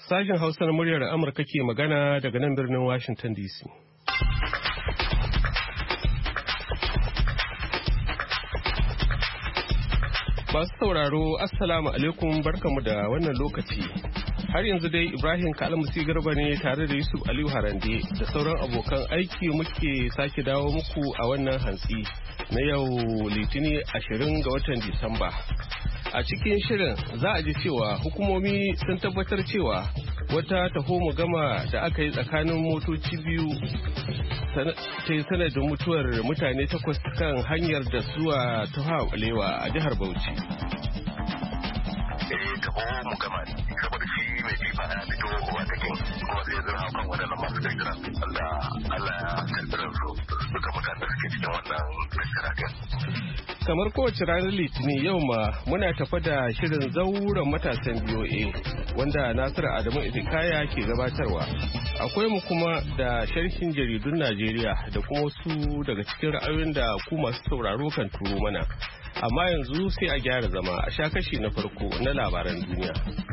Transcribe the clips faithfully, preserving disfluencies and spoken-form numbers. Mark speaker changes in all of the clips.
Speaker 1: Sashen Hausa na muryar Amurka ke magana daga nan birnin Washington D C. Masu sauraro, Assalamu alaikum, barkamu da wannan lokaci. Har yanzu dai Ibrahim Kalmasi Garba ne tare da Yusuf Aliyu Harande da sauran abokan aiki muke sake dawo muku a wannan hantsi na yau Litinin ashirin ga watan Disamba. A cikin shirin za a ji cewa hukumomi sun tabbatar cewa wata taho gama da aka yi tsakanin motoci biyu ta yi sanadin mutuwar mutane takwas kan hanyar da zuwa Tafawa Balewa a jihar Bauchi.
Speaker 2: Eh, taho mu gama saboda shi mai jifa ya fito wa takin kuma zai zira kan waɗannan masu dagira Allah Allah ya karɓi su duka mutanen da suke cikin wannan dagira.
Speaker 1: Kamar kowace ranar Litinin yau ma muna tafa da shirin zauren matasan B O A wanda Nasiru Adamu Idikaya ke gabatarwa. Akwai mu kuma da sharhin jaridun Najeriya da kuma wasu daga cikin ra'ayoyin da ku masu sauraro kan turo mana. Amma yanzu sai a gyara zama a sha kashi na farko na labaran duniya.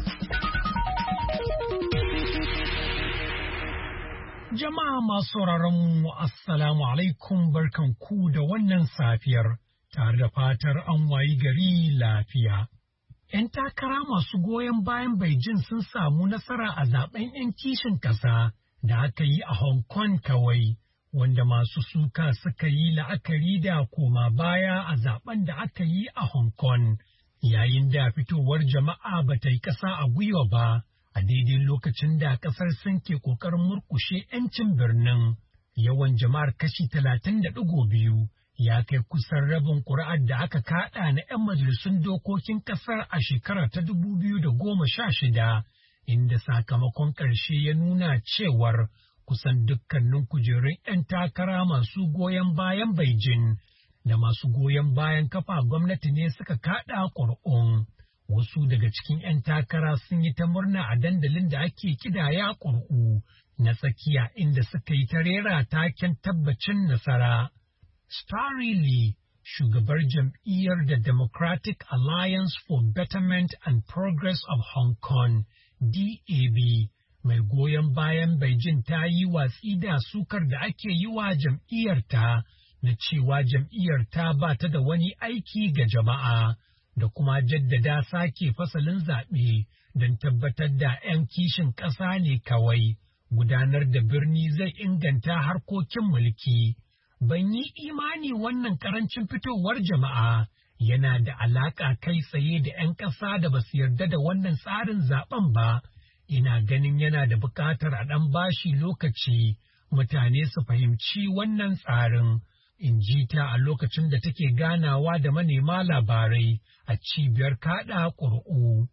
Speaker 3: Jama'a masu sauraron mu assalamu alaikum, barkanku da wannan safiyar. Tare da fatar an wayi gari lafiya. ‘Yan takara masu goyon bayan Beijing sun samu nasara a zaben ‘yan kishin ƙasa da aka yi a Hong Kong kawai, wanda masu suka suka yi la'akari da koma baya a zaben da aka yi a Hong Kong, yayin da fitowar jama'a ba ta yi ƙasa a gwiwa ba, a daidai lokacin da ƙasar sun ke ƙoƙarin murƙushe ‘yancin birnin. Yawan jama'ar kashi talatin da ɗigo biyu. Ya kai kusan rabin ƙuri'ar da aka kaɗa na ‘yan majalisun dokokin ƙasar a shekarar ta dubu biyu da goma sha shida, inda sakamakon ƙarshe ya nuna cewar kusan dukkanin kujerun ‘yan takara masu goyon bayan Beijing da masu goyon bayan kafa gwamnati ne suka kaɗa ƙuri'un. Wasu daga cikin ‘yan takara sun yi ta murna a dandalin da ake kidaya ƙuri'u na tsakiya inda suka yi ta rera taken tabbacin nasara. Starry Lee, shugabar jam'iyyar The Democratic Alliance for Betterment and Progress of Hong Kong, D A B, mai goyon bayan Beijing ta yi watsi da sukar da ake yi wa jam'iyyarta na cewa jam'iyyarta ba ta da wani aiki ga jama'a, da kuma jaddada sake fasalin zaɓe don tabbatar da ‘yan kishin ƙasa ne kawai, gudanar da birni zai inganta harkokin mulki. Ban yi imani wannan ƙarancin fitowar jama'a yana da alaƙa kai tsaye da ‘yan ƙasa da ba su yarda da wannan tsarin zaben ba, ina ganin yana da buƙatar a ɗan bashi lokaci mutane su fahimci wannan tsarin, in ji ta a lokacin da take ganawa da manema labarai a cibiyar kaɗa ƙuri'u.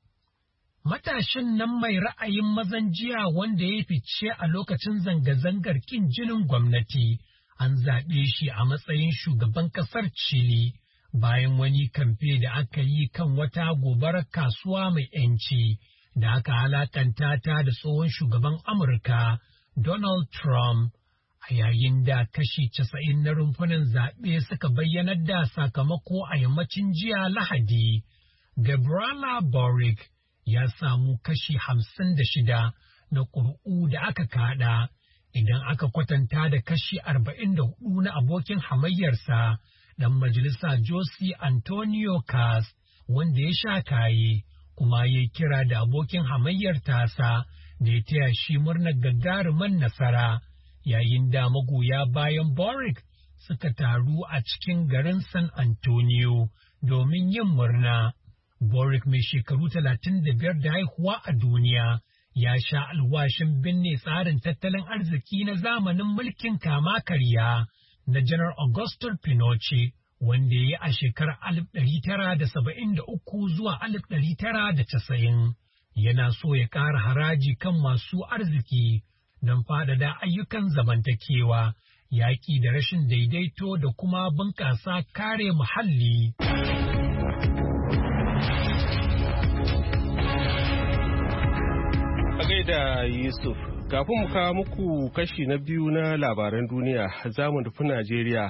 Speaker 3: Matashin nan mai ra'ayin mazan jiya wanda ya fice a lokacin zanga-zangar ƙin jinin gwamnati. An zaɓe shi a matsayin shugaban ƙasar Chile bayan wani kamfe da aka yi kan wata gobarar kasuwa mai ‘yanci da aka halakanta ta da tsohon shugaban Amurka Donald Trump, a yayin da kashi casa'in na rumfunan zaɓe suka bayyanar da sakamako a yammacin jiya Lahadi. Gabriela Boric ya samu kashi hamsin da shida na ƙuri'u da aka kaɗa. Idan aka kwatanta da kashi arba'in da hudu na abokin hamayyarsa, ɗan majalisa Jose Antonio Cas, wanda ya sha kaye, kuma ya kira da abokin hamayyar tasa da ya taya shi murnar gagarumin nasara, yayin da magoya bayan Boric suka taru a cikin garin San Antonio domin yin murna. Boric mai shekaru talatin da biyar da haihuwa a duniya, ya sha alwashin binne tsarin tattalin arziki na zamanin mulkin kama karya na Janar Augusto Pinochet, wanda ya yi a shekarar alif ɗari tara da saba'in da uku zuwa alif ɗari tara da casa'in. Yana so ya ƙara haraji kan masu arziki don faɗaɗa ayyukan zamantakewa, yaƙi da rashin daidaito da kuma bunƙasa kare muhalli.
Speaker 1: Da Yusuf, kafin mu kawo muku kashi na biyu na labaran duniya za mu nufi Najeriya,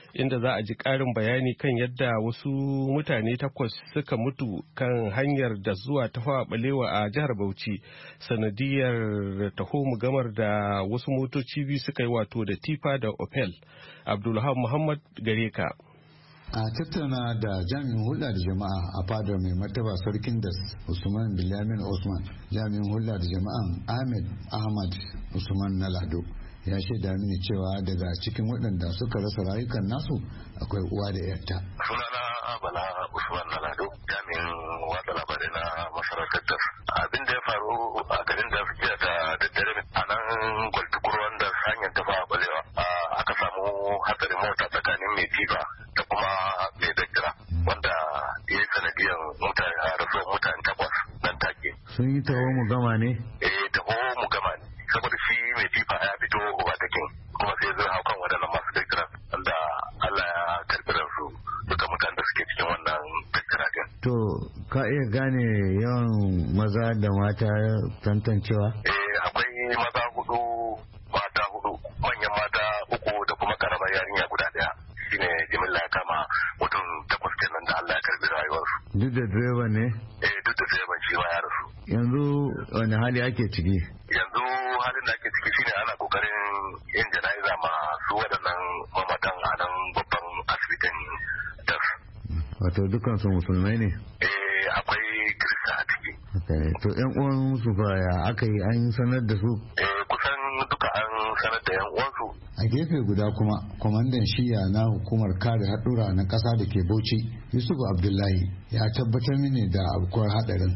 Speaker 1: inda za a ji ƙarin bayani kan yadda wasu mutane takwas suka mutu kan hanyar da zuwa Tafawa Balewa a jihar Bauchi sanadiyar taho gamar da wasu motoci biyu suka yi wato da Tifa da Opel. Abdulhab Muhammad gare ka.
Speaker 4: A tattauna da jami'in hulɗa da jama'a a fadar mai martaba sarkin das Usman Bilyamin Osman, jami'in hulɗa da jama'an Ahmed Ahmad Usman na Lado ya shaida mini cewa daga cikin waɗanda suka rasa rayukan nasu akwai uwa da yarta.
Speaker 2: Sunana Bala Usman na Lado, jami'in watsa labarai na masarautar das. Abin da ya faru a garin da jiya da daddare a nan Gwaltukur wanda hanyar Tafawa Balewa aka samu hatsarin mota tsakanin mai tifa da kuma mai dagira wanda ya yi sanadiyar mutane rasuwar mutane takwas nan take.
Speaker 4: Sun yi taho mu gama ne?
Speaker 2: Eh taho mu gama ne saboda shi mai tifa ya fito overtaking kuma sai zai hau kan waɗannan masu dagira wanda Allah ya karɓi ransu duka mutanen da suke cikin wannan dagira din.
Speaker 4: To ka iya gane yawan maza da mata tantancewa?
Speaker 2: Eh akwai maza hudu mata hudu manyan mata uku da kuma karamar yarinya guda daya. Shine jimilla ya kama mutum takwas kenan da Allah ya karbi rayuwarsu.
Speaker 4: Duk da direban ne?
Speaker 2: Eh duk da direban shi ma ya rasu.
Speaker 4: Yanzu wani hali ake ciki?
Speaker 2: Yanzu halin da ake ciki shine ana kokarin yin jana'iza masu waɗannan mamatan a nan babban asibitin das.
Speaker 4: Wato dukkan su musulmai ne?
Speaker 2: Eh akwai kirista a ciki.
Speaker 4: To yan uwan su fa ya aka yi an sanar da su?
Speaker 2: Eh kusan duka an sanar da yan uwansu.
Speaker 4: A gefe guda kuma kwamandan shiya na hukumar kare haɗura na ƙasa da ke Bauchi Yusuf Abdullahi ya tabbatar mini da afkuwar haɗarin.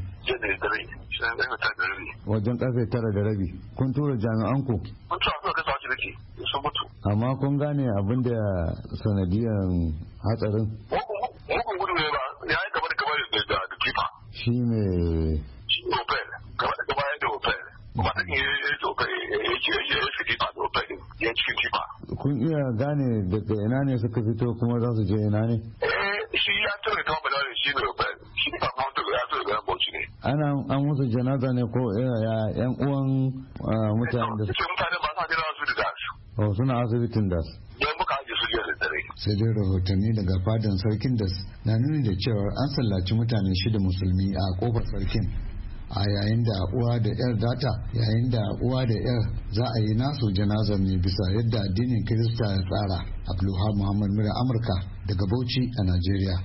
Speaker 4: Wajen ƙarfe tara da rabi kun tura jami'an ku?
Speaker 2: Kun tura su kasa asibiti sun mutu.
Speaker 4: Amma kun gane abin da sanadiyar hatsarin?
Speaker 2: Mugun gudu ne ba ya yi gaba da gaba da kifa.
Speaker 4: Shi ne.
Speaker 2: Shi ne Opel gaba da gaba da Opel. Kuma ta ke yi Opel ya ce ya yi fi kifa da Opel ya cikin kifa.
Speaker 4: Kun iya gane daga ina ne suka fito kuma za su je ina ne?
Speaker 2: Eh shi ya tura ta bala ne shi ne Opel shi ne kafin wata ya tura ga Bauchi ne.
Speaker 4: Ana an musu janaza ne ko yan uwan mutanen da
Speaker 2: su. Mutane ba sa jira su da su.
Speaker 4: Oh suna asibitin das.
Speaker 2: Yan muka ajiye su jiya da dare.
Speaker 4: Sai dai rahotanni daga fadan sarkin das na nuni da cewa an sallaci mutane shida musulmi a kofar sarkin. A yayin da uwa da yar data yayin da uwa da yar za a yi nasu janazar ne bisa yadda addinin Kirista ya tsara. Abdulhab Muhammad Mura Amurka daga Bauchi a Najeriya.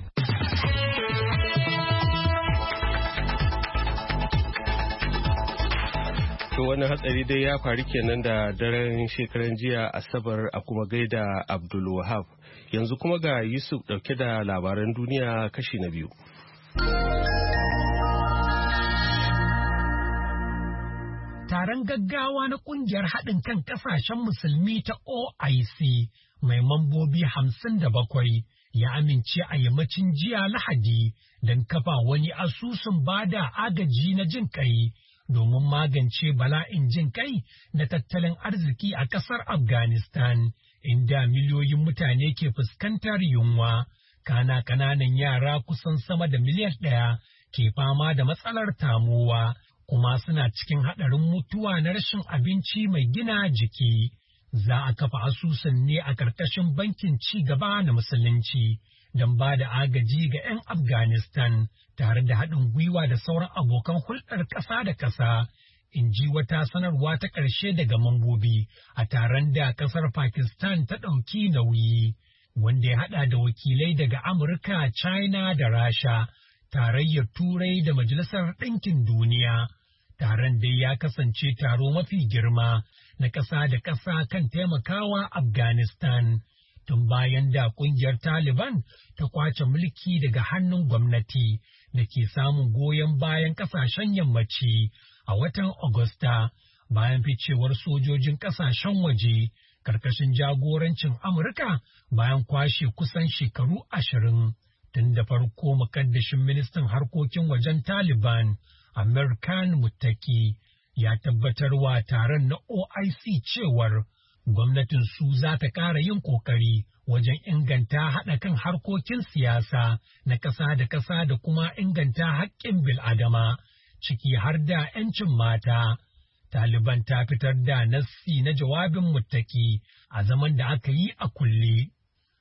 Speaker 1: To wani hatsari dai ya faru kenan da daren shekaran jiya Asabar a kuma gaida Abdul Wahab. Yanzu kuma ga Yusuf dauke da labaran duniya kashi na biyu.
Speaker 3: Taron gaggawa na kungiyar haɗin kan ƙasashen musulmi ta O I C mai mambobi hamsin da bakwai ya amince a yammacin jiya Lahadi don kafa wani asusun bada agaji na jin kai domin magance bala'in jin kai na tattalin arziki a ƙasar Afghanistan, inda miliyoyin mutane ke fuskantar yunwa, kana ƙananan yara kusan sama da miliyan ɗaya ke fama da matsalar tamowa. Kuma suna cikin haɗarin mutuwa na rashin abinci mai gina jiki. Za a kafa asusun ne a ƙarƙashin bankin ci gaba na musulunci don ba da agaji ga 'yan Afghanistan tare da haɗin gwiwa da sauran abokan hulɗar ƙasa da ƙasa, in ji wata sanarwa ta ƙarshe daga mambobi a taron da ƙasar Pakistan ta ɗauki nauyi, wanda ya haɗa da wakilai daga Amurka, China da Rasha, Tarayyar Turai da Majalisar Ɗinkin Duniya. Taron dai ya kasance taro mafi girma na ƙasa da ƙasa kan taimakawa Afghanistan tun bayan da ƙungiyar Taliban ta kwace mulki daga hannun gwamnati da ke samun goyon bayan ƙasashen yammaci a watan Agusta bayan ficewar sojojin ƙasashen waje ƙarƙashin jagorancin Amurka bayan kwashe kusan shekaru ashirin. Tun da farko mukaddashin ministan harkokin wajen Taliban American Muttaki ya tabbatarwa taron na O I C cewar gwamnatin su za ta ƙara yin ƙoƙari wajen inganta haɗa kan harkokin siyasa na ƙasa da ƙasa da kuma inganta haƙƙin bil'adama, ciki har da 'yancin mata. Taliban ta fitar da nassi na jawabin Muttaki a zaman da aka yi a kulle.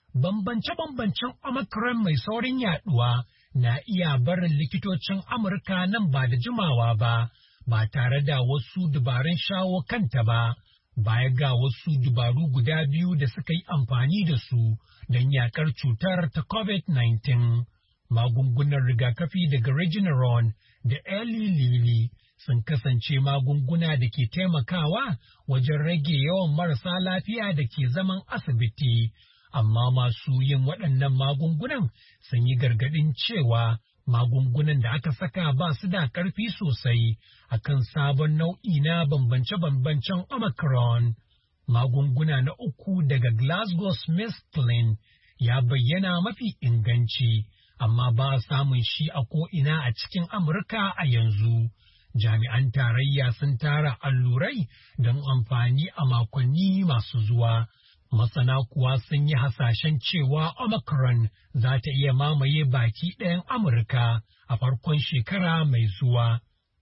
Speaker 3: bambance-bambancen Omicron mai saurin yaduwa na iya barin likitocin Amurka nan ba da jimawa ba, ba tare da wasu dabarun shawo kanta ba, baya ga wasu dabaru guda biyu da suka yi amfani da su don yakar cutar ta COVID nineteen. Magungunan rigakafi daga Regeneron da Eli Lilly sun kasance magunguna da ke taimakawa wajen rage yawan marasa lafiya da ke zaman asibiti. Amma masu yin waɗannan magungunan sun yi gargaɗin cewa magungunan da aka saka ba su da ƙarfi sosai akan sabon nau'i na bambance-bambancen Omicron. Magunguna na uku daga GlaxoSmithKline ya bayyana mafi inganci, amma ba a samun shi a ko'ina a cikin Amurka a yanzu. Jami'an tarayya sun tara allurai don amfani a makonni masu zuwa. Masana kuwa sun yi hasashen cewa Omicron za ta iya mamaye baki ɗayan Amurka a farkon shekara mai zuwa.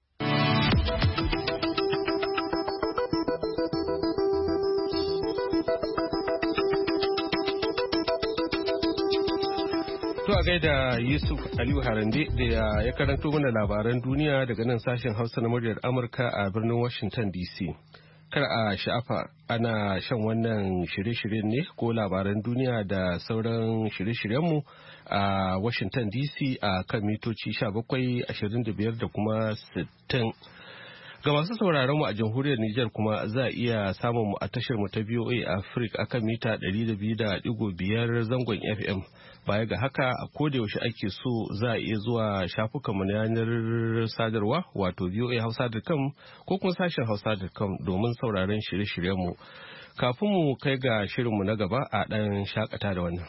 Speaker 1: To a gaida Yusuf Aliyu Harande da ya karanto mana labaran duniya daga nan sashen Hausa na muryar Amurka a birnin Washington D C. Kar a sha'afa ana shan wannan shirye-shiryen ne ko labaran duniya da sauran shirye-shiryenmu a Washington D C a kan mitoci sha bakwai, ashirin da biyar da kuma sittin. Ga masu sauraron mu a jamhuriyar Nijar kuma za a iya samun mu a tashar mu ta V O A Africa akan mita ɗari da biyu da ɗigo biyar zangon F M. Baya ga haka a koda yaushe ake so za a iya zuwa shafukanmu na yanar sadarwa wato v o a hausa dot com ko kuma sashen hausa dot com domin sauraron shirye-shiryenmu. Kafin mu kai ga shirinmu na gaba a ɗan shakata da wannan.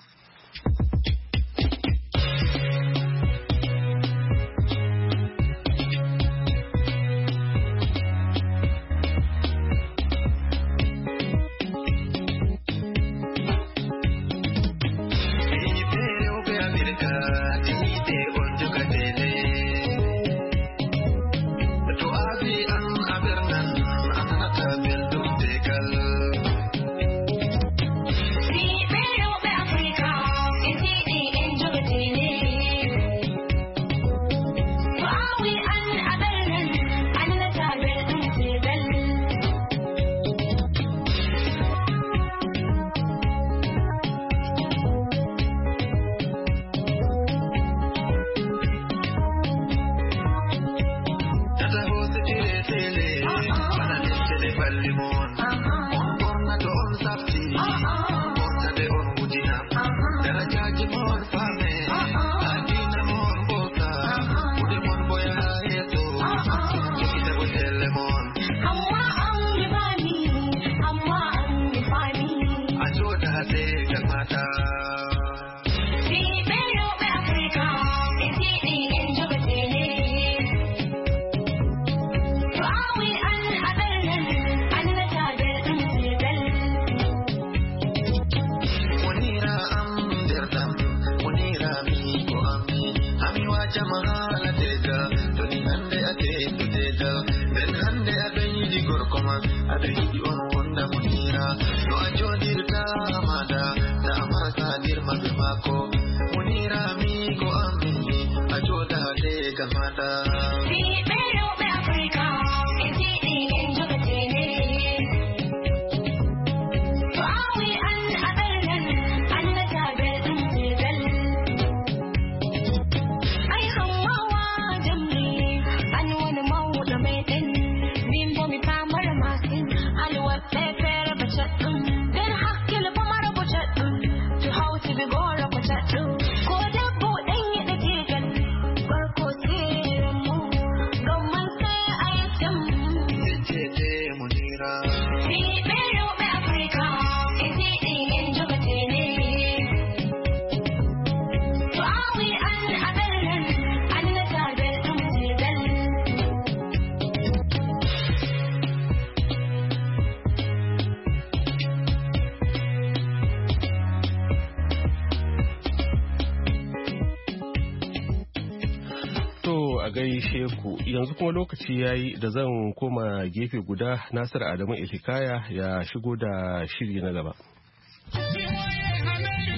Speaker 1: gaishe ku yanzu kuma lokaci yayi da zan koma gefe guda Nasiru Adamu Ilikaya ya shigo da shiri na gaba.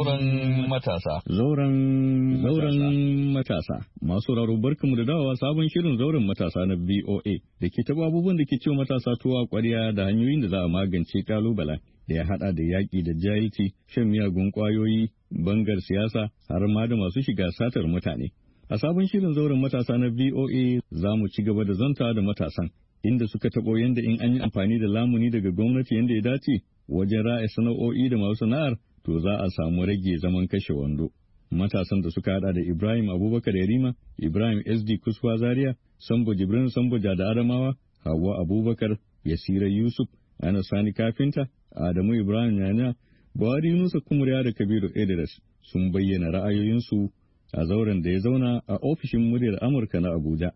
Speaker 5: Zauren matasa.
Speaker 6: Zauren zauren matasa. Masu raro barkamu da dawowa sabon shirin zauren matasa na B O A da ke taɓa abubuwan da ke cewa matasa tuwa ƙwarya da hanyoyin da za a magance kalubalen da ya haɗa da yaƙi da jahilci, shan miyagun ƙwayoyi, bangar siyasa har ma da masu shiga satar mutane. A sabon shirin zauren matasa na V O A za mu ci gaba da zanta da matasan inda suka taɓo yadda in an yi amfani da lamuni daga gwamnati yadda ya dace wajen ra'ayi sana'o'i da masu sana'ar to za a samu rage zaman kashe wando. Matasan da suka hada da Ibrahim Abubakar Yarima, Ibrahim S D Kuswa Zaria, Sambo Jibrin Samboja da Adamawa, Hauwa Abubakar, Yasira Yusuf, Ana Sani Kafinta, Adamu Ibrahim Yana, Buhari Yunusa Kumriya da Kabiru Idris sun bayyana ra'ayoyinsu a zauren da ya zauna a ofishin muryar Amurka na Abuja.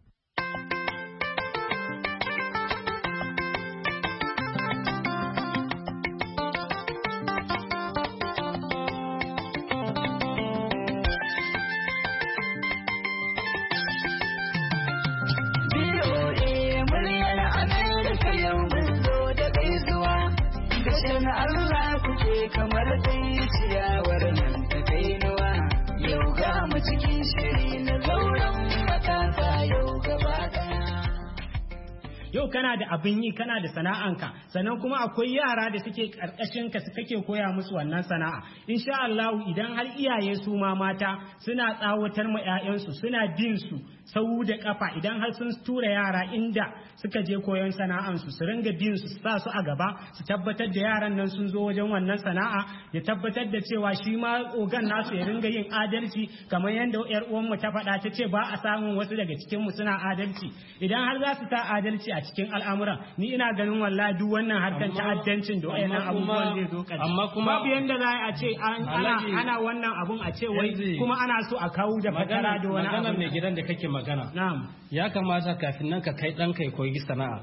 Speaker 7: Yau kana da abin yi, kana da sana'anka, sannan kuma akwai yara da suke karkashin ka su kake koya musu wannan sana'a. Insha Allah idan har iyaye su ma mata suna tsawatar ma 'ya'yansu, suna bin su sau da kafa, idan har sun tura yara inda suka je koyon sana'ansu su ringa bin su su sa su a gaba, su tabbatar da yaran nan sun zo wajen wannan sana'a, ya tabbatar da cewa shi ma ogan nasu ya ringa yin adalci kamar yadda yar uwanmu ta faɗa ta ce ba a samun wasu daga cikin mu suna adalci. Idan har za su ta adalci a cikin al'amuran, ni ina ganin wallahi duk wannan harkar ta'addancin da wayannan abubuwan zai zo kaji. Amma kuma babu yanda za a ce ana ana wannan abun a ce wai kuma ana so a kawo da fatara da wani abu.
Speaker 8: Maganar mai gidan da kake magana.
Speaker 7: Na'am.
Speaker 8: Ya kamata kafin nan ka kai dan kai koyi sana'a.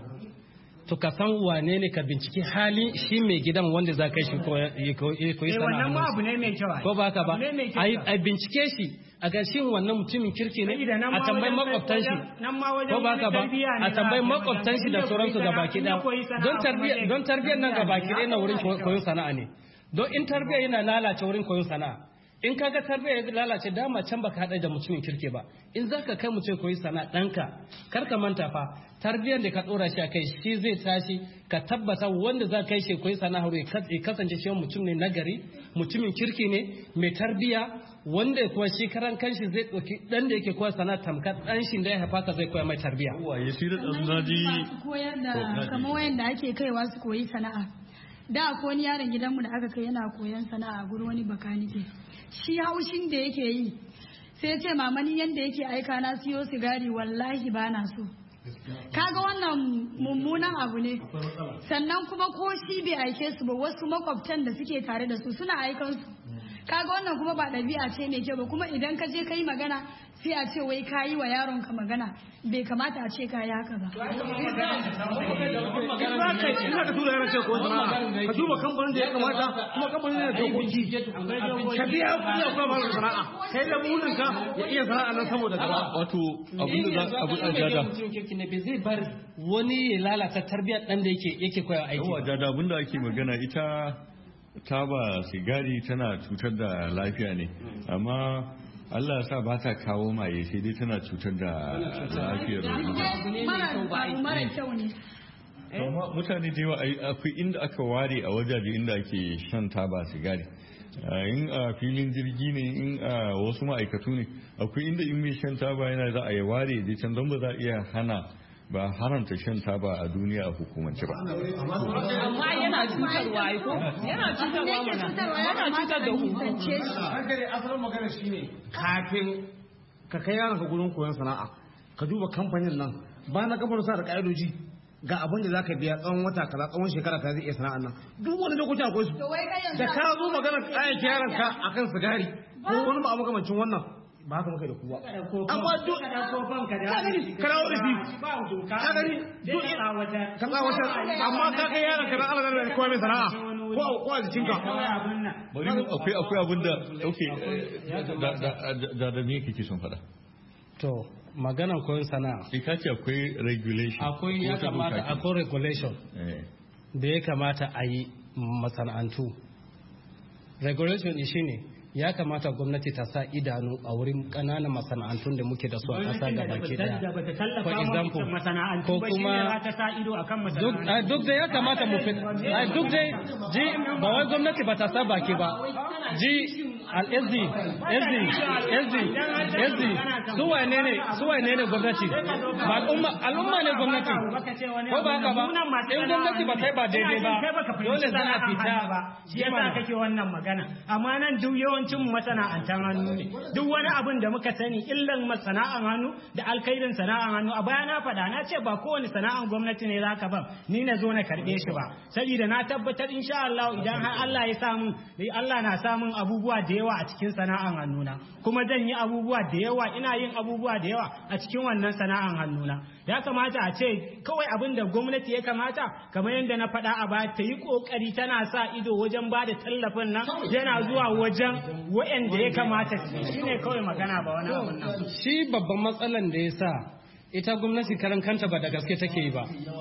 Speaker 8: To ka san wane ne ka binciki halin shi mai gidan wanda za ka shi koyi sana'a.
Speaker 7: Wannan ma abu ne mai kyau.
Speaker 8: Ko ba ka ba? A bincike shi a ga shin wannan mutumin kirki ne a tambayi makwabtan shi. Ko ba ka ba? A tambayi makwabtan shi da sauransu ga baki ɗaya. Don tarbiyyar nan ga baki ɗaya na wurin koyon sana'a ne. Don in tarbiyyar yana lalace wurin koyon sana'a. In kaga tarbiyyar ya lalace dama can baka haɗa da mutumin kirki ba. In zaka kai mutum koyi sana'a ɗanka kar ka manta fa tarbiyyar da ka ɗora shi a kai shi zai tashi ka tabbata wanda za kai shi koyi sana'a ya kasance shi mutum ne nagari, mutumin kirki ne, mai tarbiyya, wanda kuma shi karan kanshi zai ɗauki ɗan da yake koya sana'a tamkar ɗan shi da ya haifa ka zai koya mai tarbiyya.
Speaker 6: Waye shi da tsanzaji
Speaker 9: koyar da kamar wayanda ake kaiwa su koyi sana'a. Da ko wani yaron gidanmu da aka kai yana koyan sana'a gurin wani bakanike. Shi haushin da yake yi sai ya ce mamani yadda yake aika na siyo sigari wallahi ba na so. Kaga wannan mummunan abu ne. Sannan kuma ko shi bai aike su ba wasu makwabtan da suke tare da su suna aikan su. Kaga wannan kuma ba ɗabi'a ce mai kyau ba, kuma idan ka je ka yi magana sai a ce wai ka yi wa yaron ka magana, bai kamata a ce ka yi haka ba.
Speaker 7: Ina ka tura yaran ko sana'a, ka duba kamfanin da ya kamata kuma kamfanin da dokoki. Ka biya kuɗi a kuma ba sana'a, kai da burin ka ya iya sana'a nan saboda gaba.
Speaker 6: Wato abin da za abu a jada.
Speaker 8: Bai zai bar wani ya lalata tarbiyyar ɗan da yake yake koya aiki.
Speaker 6: Yawa jada abin da ake magana ita taba sigari tana cutar da lafiya ne, amma Allah sa ba ta kawo maye sai dai tana cutar da lafiyar
Speaker 9: mara kyau ne.
Speaker 6: amma mutane da yawa akwai inda aka ware a wajaje inda ake shan taba sigari, in a filin jirgi ne, in a wasu ma'aikatu ne, akwai inda in mai shan taba yana za a yi ware da can don ba za a iya hana ba haramta shan taba a duniya a hukumance ba.
Speaker 10: Amma yana cutarwa ai ko? Yana cutarwa mana. Yana cutar da hukumance.
Speaker 7: Hankali asalin magana shine kafin ka kai yaron ka gurin koyon sana'a, ka duba kamfanin nan ba na kamfanin sa da ka'idoji ga abin da zaka biya tsawon wata kaza tsawon shekara ka zai iya sana'an nan. Duk wani lokaci akwai su. Da ka zo magana kayan yaron ka akan sigari ko wani ba makamancin wannan ba haka muka da kuwa amma duk ka dawo da shi ka gani duk ka tsawatar amma ka kai yaron ka dan Allah da kowa mai sana'a ko ko a jikin ka
Speaker 6: bari akwai akwai abin da okay da da me kike son fada
Speaker 8: to maganan koyon sana'a
Speaker 6: sai ka ce akwai regulation
Speaker 8: akwai ya kamata akwai regulation da ya kamata a yi masana'antu regulation shi ne ya kamata gwamnati ta sa idanu a wurin ƙananan masana'antun da muke da su a ƙasa gaba ke daya. For example, ko kuma duk da ya kamata mu fit, duk da ji ba wai gwamnati ba ta sa baki ba, ji al-S D, S D, S D, S D, su wane ne, su wane ne gwamnati? Ba al'umma, al'umma ne gwamnati. Ko ba haka ba? In gwamnati ba ta yi ba daidai ba, dole za a fita.
Speaker 7: Shi yasa kake wannan magana. Amma nan duk yawancin masana'antan hannu ne. Duk wani abin da muka sani illan masana'an hannu da alkairin sana'an hannu a baya na faɗa na ce ba kowane sana'an gwamnati ne zaka ba ni na zo na karɓe shi ba. Saboda na tabbatar insha Allah idan har Allah ya samu Allah na samun abubuwa da yawa a cikin sana'an hannuna kuma zan yi abubuwa da yawa ina yin abubuwa da yawa a cikin wannan sana'an hannuna ya kamata a ce kawai abin da gwamnati ya kamata kamar yadda na faɗa a baya ta yi kokari tana sa ido wajen ba da tallafin nan yana zuwa wajen waɗanda ya kamata shine kawai magana ba wani abin nan
Speaker 8: shi babban matsalan da ya sa ita gwamnati karan kanta ba da gaske take yi ba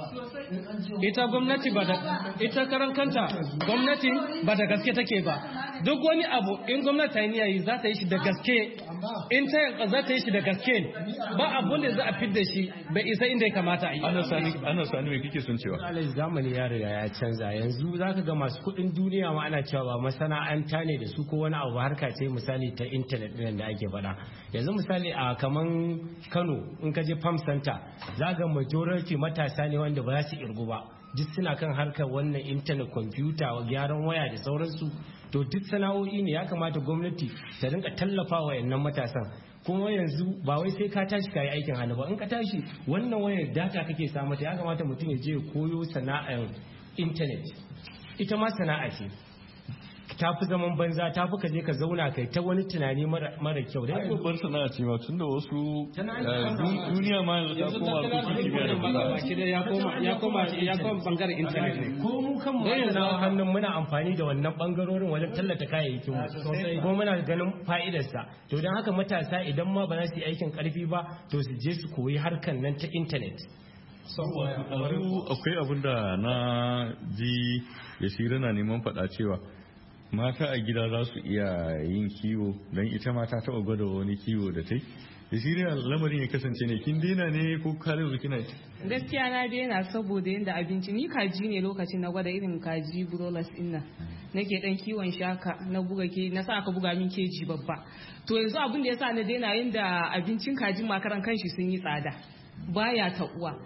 Speaker 8: ita gwamnati ba da ita karan kanta gwamnati ba da gaske take ba duk wani abu in gwamnati ta yi za ta yi shi da gaske in ta za ta yi shi da gaske ba abun da za a fidda shi bai isa inda ya kamata a yi
Speaker 6: ana sani ana sani me kike son cewa
Speaker 5: alai zamani ya riga ya canza yanzu zaka ga masu kuɗin duniya ma ana cewa ba masana'anta ne da su ko wani abu harka ce misali ta internet din da ake faɗa yanzu misali a kaman Kano in ka je Farm Center zaga majority matasa ne wanda ba za su irgu ba duk suna kan harkar wannan internet computer gyaran waya da sauransu to duk sana'o'i ne ya kamata gwamnati ta rinka tallafa wa yannan matasan kuma yanzu ba wai sai ka tashi kayi aikin hannu ba in ka tashi wannan wayar data kake samu ta ya kamata mutum ya je ya koyo sana'ar internet ita ma sana'a ce ta fi zaman banza ta fi ka je ka zauna kai ta wani tunani mara kyau da
Speaker 6: babbar sana'a ce ma tunda wasu duniya ma yanzu ta koma su kimiyya da fasaha
Speaker 8: ya koma ya koma ya koma bangaren internet ne
Speaker 5: ko mu kan mu yanzu hannun muna amfani da wannan bangarorin wajen tallata kayayyakin mu ko muna ganin fa'idar sa to dan haka matasa idan ma ba za su yi aikin karfi ba to su je su koyi harkan nan ta internet
Speaker 6: akwai abin da na ji Yasira na neman faɗa cewa mata a gida za su iya yin kiwo don ita mata taɓa gwada wani kiwo da ta yi da shi lamarin ya kasance ne kin daina ne ko kare zuki na
Speaker 10: gaskiya na daina saboda yadda abinci ni kaji ne lokacin na gwada irin kaji broilers din nan nake dan kiwon shaka na buga ke na sa aka buga min keji babba to yanzu abin da yasa na daina yanda abincin kajin makaran kanshi sun yi tsada baya ta uwa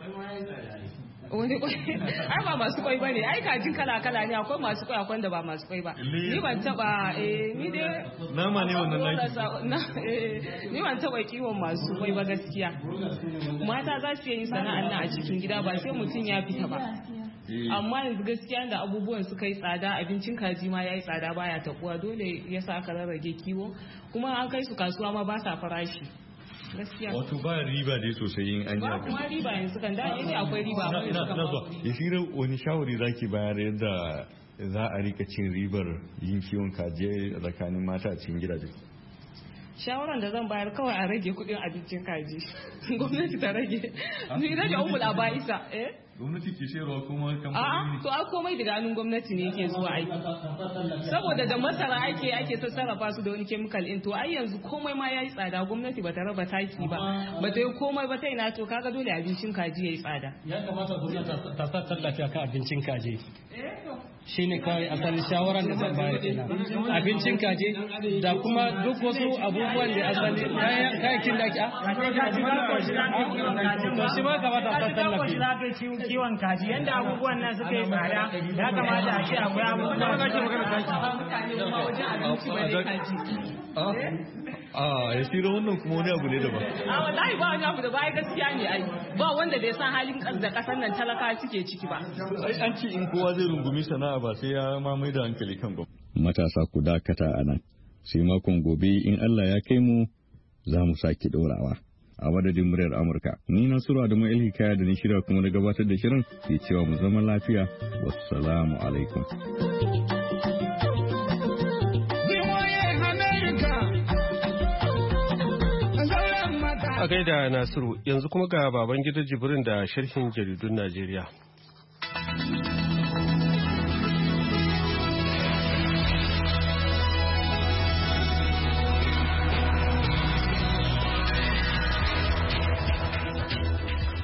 Speaker 10: wani kwai ai ba masu kwai bane ai kajin kala kala ne akwai masu kwai akwai da ba masu kwai ba ni ban taba eh ni dai
Speaker 6: nama ne wannan
Speaker 10: naki ni ban taba kiwon masu kwai ba gaskiya mata za su yi sana'ar nan a cikin gida ba sai mutum ya fita ba amma yanzu gaskiya da abubuwan suka yi tsada abincin kaji ma yayi tsada baya takuwa dole yasa aka rarrage kiwo kuma an kai su kasuwa ma ba sa farashi gaskiya
Speaker 6: wato ba riba dai sosai yin an
Speaker 10: ba kuma riba yanzu kan da ne akwai riba akwai
Speaker 6: ina ina zuwa Yasira wani shawari zaki bayar yadda za a rika cin ribar yin kiwon kaji a tsakanin mata a cikin gidaje
Speaker 10: shawaran da zan bayar kawai a rage kudin abincin kaji gwamnati ta rage ni rage umul abaisa eh
Speaker 6: gwamnati ke sayarwa kuma
Speaker 10: kamfani a to a komai daga hannun gwamnati ne yake zuwa aiki saboda da masara ake ake sassarafa su da wani chemical in to ai yanzu komai ma yayi tsada gwamnati bata raba taki ba bata yi komai ba ta ina to kaga dole abincin kaji yayi tsada
Speaker 8: ya kamata gwamnati ta sa tallafi akan abincin kaji shine kawai asalin shawaran da zan bayar kenan abincin kaji da kuma duk wasu abubuwan da asali kayakin da ke a shi ma kamata ta tallafi
Speaker 7: kiwon kaji yanda abubuwan nan suka yi tsada ya kamata a ce akwai abubuwan da ke
Speaker 6: a ya shira wannan kuma wani abu ne daban
Speaker 10: a wallahi ba wani abu da ba gaskiya ne ai ba wanda bai san halin da kasar nan talaka suke ciki ba
Speaker 6: ai an ce in kowa zai rungumi sana'a ba sai ya mamaye da hankali kan ba
Speaker 11: matasa ku dakata a nan sai makon gobe in Allah ya kai mu za mu sake ɗorawa. A madadin muryar Amurka, ni Nasiru Adamu Hikaya da ni shirya kuma da gabatar da shirin ke cewa mu zama lafiya. Wassalamu alaikum.
Speaker 1: A gaida Nasiru, yanzu kuma ga baban gidan Jibrin da sharhin jaridun Najeriya.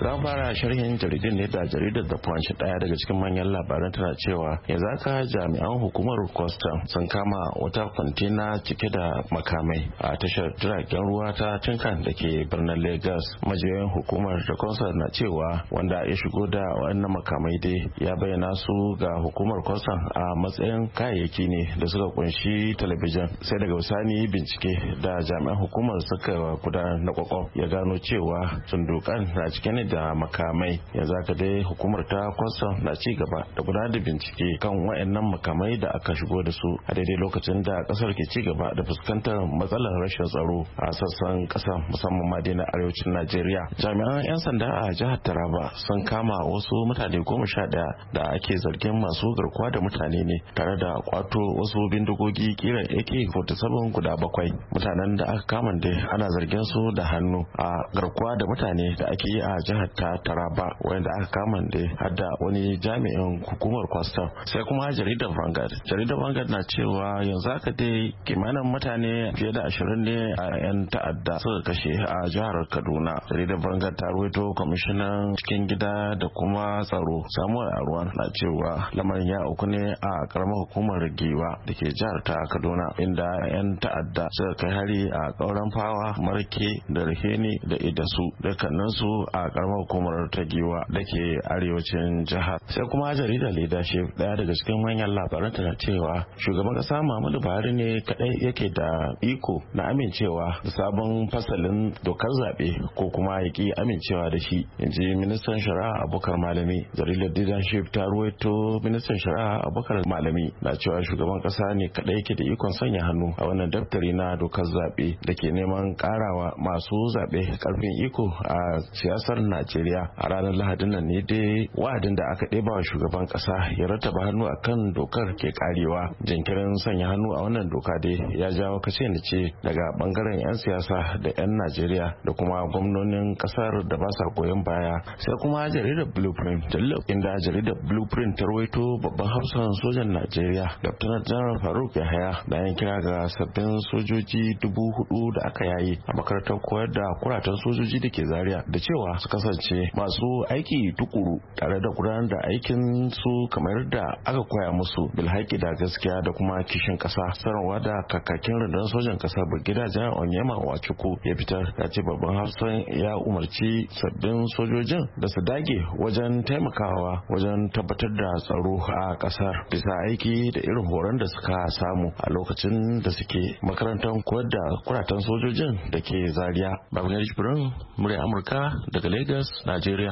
Speaker 12: Zan fara sharhin jaridin ne da jaridar The Punch, daya daga cikin manyan labaran tana cewa yanzu haka jami'an hukumar custom sun kama wata kwantena cike da makamai a tashar jiragen ruwa ta Tinkan da ke birnin Lagos. Majiyoyin hukumar da custom na cewa wanda ya shigo da wannan makamai dai ya bayyana su ga hukumar custom a matsayin kayayyaki ne da suka kunshi talabijin. Sai daga bisani bincike da jami'an hukumar suka gudanar na kwakwaf ya gano cewa sundukan na cike ne da makamai. Yanzu haka dai hukumar ta custom na ci gaba da gudanar da bincike kan wayannan makamai da aka shigo da su a daidai lokacin da kasar ke ci gaba da fuskantar matsalar rashin tsaro a sassan kasar musamman ma dai na arewacin Najeriya. Jami'an 'yan sanda a jihar Taraba sun kama wasu mutane goma sha ɗaya da ake zargin masu garkuwa da mutane ne tare da kwato wasu bindigogi kiran A K forty-seven guda bakwai. Mutanen da aka kama dai ana zargin su da hannu a garkuwa da mutane da ake yi a jihar ta Taraba, wanda aka kama dai har da wani jami'in hukumar kwastam. Sai kuma jaridar Vanguard. Jaridar Vanguard na cewa yanzu haka dai kimanin mutane fiye da ashirin ne a 'yan ta'adda suka kashe a jihar Kaduna. Jaridar Vanguard ta ruwaito kwamishinan cikin gida da kuma tsaro Samuel Arwan na cewa lamarin ya uku ne a karamar hukumar Giwa da ke jihar ta Kaduna, inda 'yan ta'adda suka kai hari a kauran fawa, Marke da Raheni da Idasu, dukkanin su a karamar hukumar ta Giwa da ke arewacin jihar. Sai kuma jaridar Leadership, daya daga cikin manyan labaran tana cewa shugaban kasa Muhammadu Buhari ne kadai yake da iko na amincewa da sabon fasalin dokar zaɓe ko kuma ya ki amincewa da shi, in ji ministan shari'a Abubakar Malami. Jaridar Leadership ta ruwaito ministan shari'a Abubakar Malami na cewa shugaban kasa ne kadai yake da ikon sanya hannu a wannan daftari na dokar zaɓe da ke neman karawa masu zaɓe karfin iko a siyasar Najeriya. A ranar Lahadin nan ne dai wa'adin da aka ɗeba wa shugaban kasa ya rattaba hannu akan dokar ke karewa. Jinkirin sanya hannu a wannan doka dai ya jawo kace ni ce daga bangaren 'yan siyasa da 'yan Najeriya da kuma gwamnonin kasar da ba sa goyon baya. Sai kuma jaridar Blueprint, inda jaridar Blueprint ta rawaito babban hafsan sojan Najeriya Lieutenant General Faruk Yahaya bayan kira ga sabbin sojoji dubu hudu da aka yayi a makarantar koyar da kuratan sojoji da ke Zaria da cewa su kasance masu aiki tukuru tare da gudanar da aikin su kamar da aka koya musu bilhaki da gaskiya da kuma kishin kasa. Sanarwa da kakakin rundunar sojan kasar Brigadier General Onyema Nwachukwu ya fitar ya ce babban hafsan ya umarci sabbin sojojin da su dage wajen taimakawa wajen tabbatar da tsaro a kasar bisa aiki da irin horon da suka samu a lokacin da suke makarantar koyar da kuratan sojojin da ke Zaria. Babban Jibrin, murya Amurka daga Lagos, Nigeria.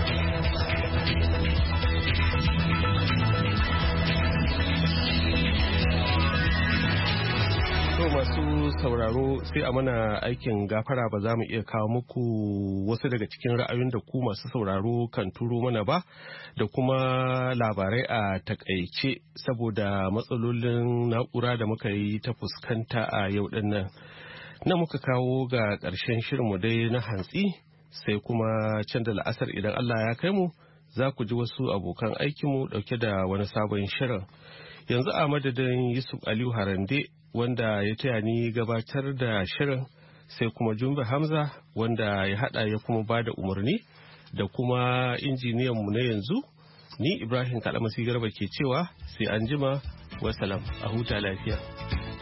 Speaker 1: Masu sauraro sai a mana aikin gafara ba za mu iya kawo muku wasu daga cikin ra'ayoyin da ku masu sauraro kan turo mana ba da kuma labarai a takaice saboda matsalolin na'ura da muka yi ta fuskanta a yau din nan. Na muka kawo ga ƙarshen shirinmu dai na hantsi, sai kuma can da la'asar idan Allah ya kai mu za ku ji wasu abokan aikinmu ɗauke da wani sabon shirin. Yanzu a madadin Yusuf Aliyu Harande wanda ya taya ni gabatar da shirin, sai kuma Jumbe Hamza wanda ya hada ya kuma bada umarni, da kuma injiniyan mu na yanzu, ni Ibrahim Kalamasi Garba ke cewa sai an jima, wasalam, a huta lafiya.